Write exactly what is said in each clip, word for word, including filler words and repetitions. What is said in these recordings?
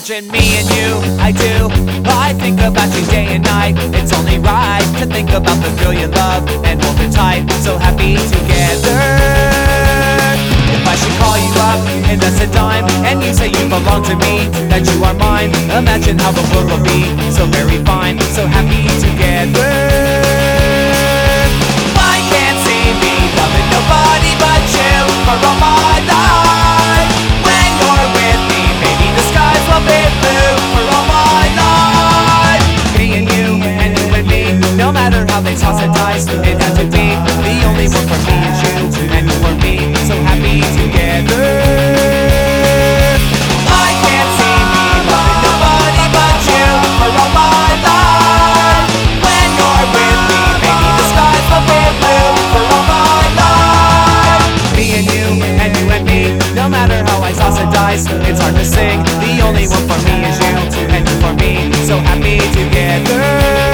imagine me and you, I do. I think about you day and night. It's only right to think about the girl you love and hold her tight. So happy together. If I should call you up and that's a dime, and you say you belong to me, that you are mine, imagine how the world will be so very fine, so happy together. I can't see me loving nobody but you for all my life. When you're with me, baby, the skies will be blue for all my life. Me and you, and you and me, no matter how they toss and dice, it had to be. The only one for me is you, and you for me, so happy together. I can't see me loving nobody but you for all my life. When you're with me, baby, the skies will be blue for all my life. Me and you, and you and me, no matter how I toss and dice, it's hard to sing. The only one for me is you, and you for me, so happy together.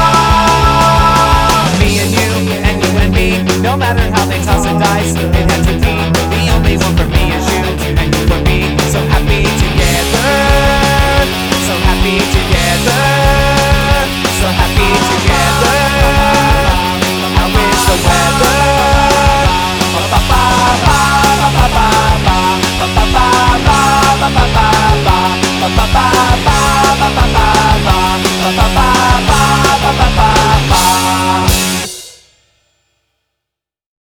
No matter how they toss and dice, it had to